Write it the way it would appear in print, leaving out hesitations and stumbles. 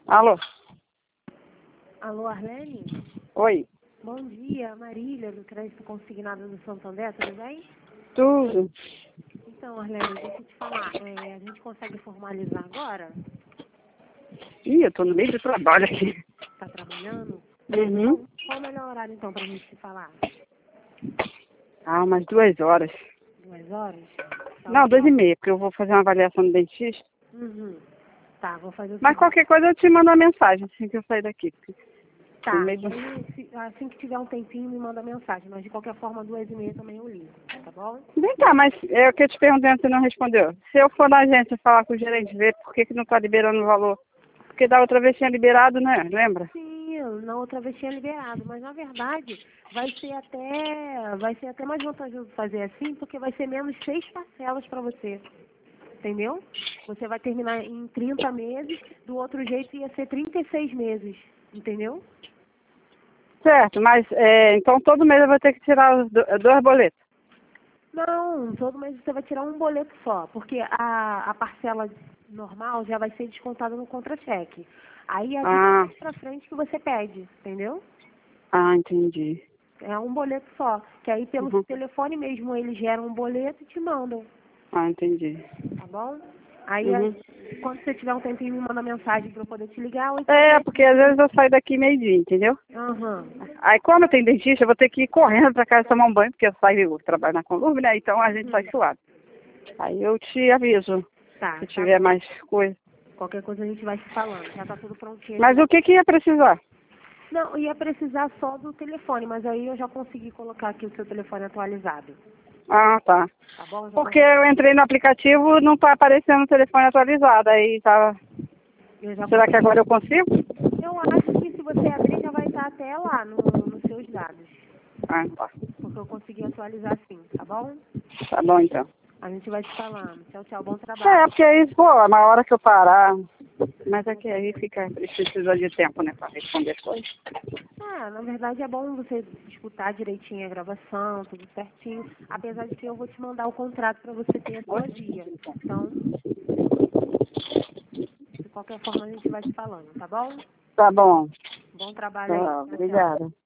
Alô? Alô, Arlene? Oi. Bom dia, Marília, do Crédito Consignado do Santander, tudo bem? Tudo? Então, Arlene, deixa eu te falar, a gente consegue formalizar agora? Ih, eu tô no meio do trabalho aqui. Tá trabalhando? Uhum. Qual o melhor horário, então, pra gente se falar? Ah, umas 2 horas. 2 horas? Tá, Não, tá. 2h30, porque eu vou fazer uma avaliação no dentista. Uhum. Tá, vou fazer o Mas seguinte. qualquer coisa eu te mando uma mensagem assim que eu sair daqui. No Tá, meio e do... aí, assim que tiver um tempinho, me manda mensagem, mas de qualquer forma, 2h30 também eu ligo, tá bom? Vem cá, mas é o que eu te perguntei antes, você não respondeu. Se eu for na agência falar com o gerente, ver por que não tá liberando o valor. Porque da outra vez tinha liberado, né? Lembra? Sim, na outra vez tinha liberado, mas na verdade vai ser até mais vantajoso fazer assim, porque vai ser menos 6 parcelas para você, entendeu? Você vai terminar em 30 meses, do outro jeito ia ser 36 meses, entendeu? Certo, mas então todo mês eu vou ter que tirar os dois boletos. Não, todo mês você vai tirar um boleto só, porque a parcela normal já vai ser descontada no contra-cheque. Aí é Ah, mais pra frente que você pede, entendeu? entendi. É um boleto só, que aí pelo Uhum. telefone mesmo eles geram um boleto e te mandam, Entendi. tá bom? Aí Uhum. quando você tiver um tempinho me manda mensagem para eu poder te ligar ou então É, porque às vezes eu saio daqui meio-dia, entendeu? Aham. Aí como eu tenho dentista, eu vou ter que ir correndo pra casa tomar um banho, porque eu saio, eu trabalho na Columna, né? Então a gente sai suado. Aí eu te aviso, Tá, se tá tiver bom. mais coisa. Qualquer coisa a gente vai se falando. Já tá tudo prontinho aqui. Mas o que ia precisar? Não, ia precisar só do telefone, mas aí eu já consegui colocar aqui o seu telefone atualizado. Ah, tá. Tá bom? Porque eu entrei no aplicativo, não tá aparecendo o telefone atualizado, aí tá... Eu já Será que consegui. agora eu consigo? Eu acho que se você abrir já vai estar até lá nos seus dados. Ah, tá. Porque eu consegui atualizar sim, tá bom? Tá bom então. A gente vai se falando. Tchau, tchau. Bom É, trabalho. porque aí, pô, na hora que eu parar... Mas é que aí fica, precisa de tempo, né, pra responder as coisas. Na verdade é bom você escutar direitinho a gravação, tudo certinho. Apesar de que eu vou te mandar o contrato para você ter a sua guia. Então, de qualquer forma a gente vai se falando, tá bom? Tá bom. Bom trabalho aí. Tá, Tchau, tchau. obrigada.